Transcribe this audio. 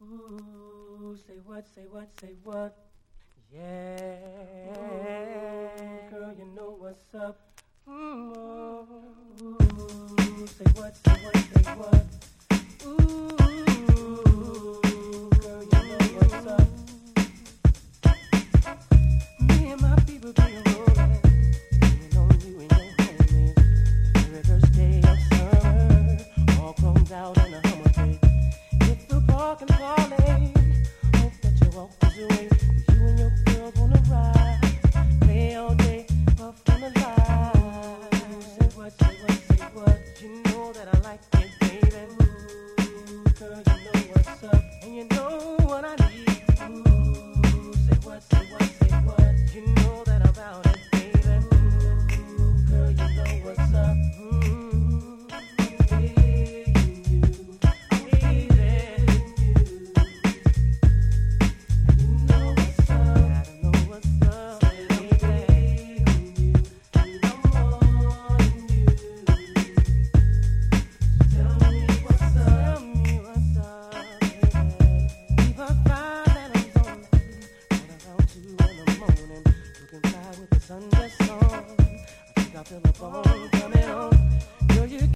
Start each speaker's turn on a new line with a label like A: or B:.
A: Ooh, say what, say what, say what? Yeah, girl, you know what's up. Ooh, say what, say what, say what? Ooh, girl, you know what's up. Me and my people be rolling, leaning on you and your homies. Every first day of summer, all comes out on a Hummer day. Hit the park and parlay. Hope that you walk this way. You and your girl gonna ride, play all day, puff on the line. Say what, say what, say what? You know that I like it, baby. Ooh, girl, you know what's up, and you know what I need. Ooh, say what, say what, say what? You know that I'm about it, baby. Ooh, girl, you know what's up. Sun just on. I think I feel a bone coming on. Girl, you